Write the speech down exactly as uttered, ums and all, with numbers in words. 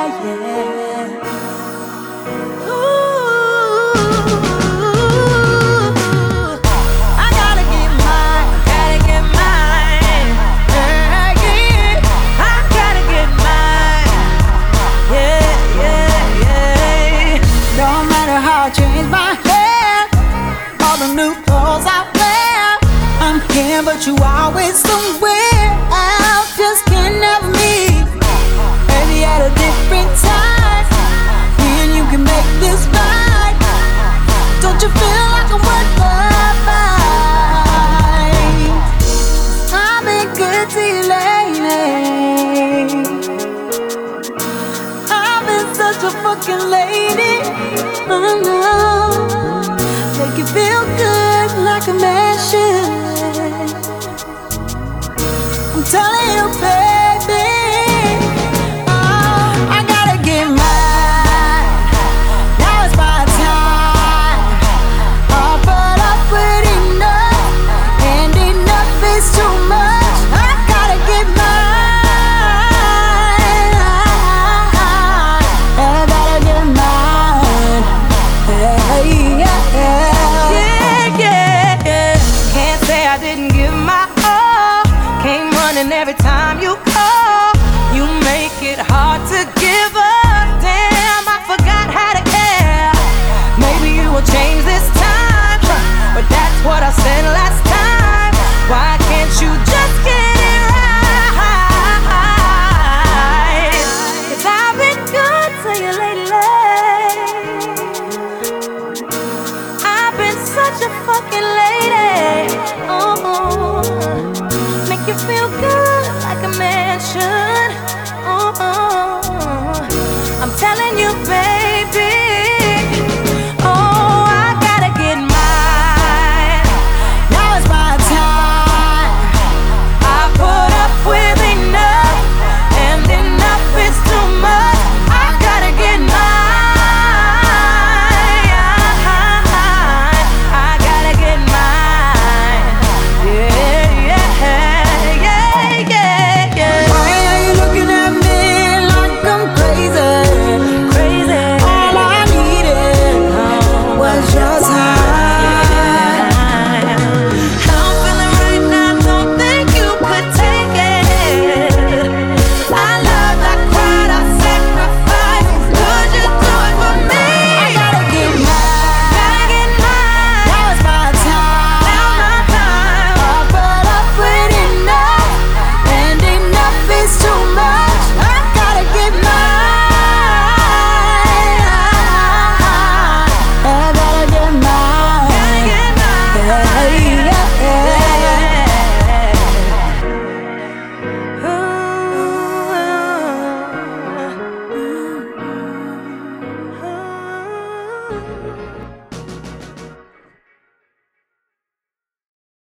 yeah. Ooh, I gotta get mine, gotta get mine. Yeah, yeah. I gotta get mine. Yeah, yeah, yeah. Don't matter how I change my hair, all the new clothes I wear. I'm here, but you always somewhere else. Just can't never meet. Maybe at a different time, me and you can make this right. Don't you feel like I'm worth the fight? I've been good to you lately. I've been such a fucking lady. Oh no, make you feel good like a man should. I'm telling you, baby, oh, I gotta get mine. Now it's my time. All put up with enough, and enough is too much. I gotta get mine. I gotta get mine. Yeah, yeah, yeah. Yeah, yeah, yeah. Can't say I didn't give my all. Came running every time you call. You make it hard to give up. Damn, I forgot how to care. Maybe you will change this time, but that's what I said last time. Why can't you just get it right? 'Cause I've been good to you lately. I've been such a fucking lady. Oh, make you feel good like a man should.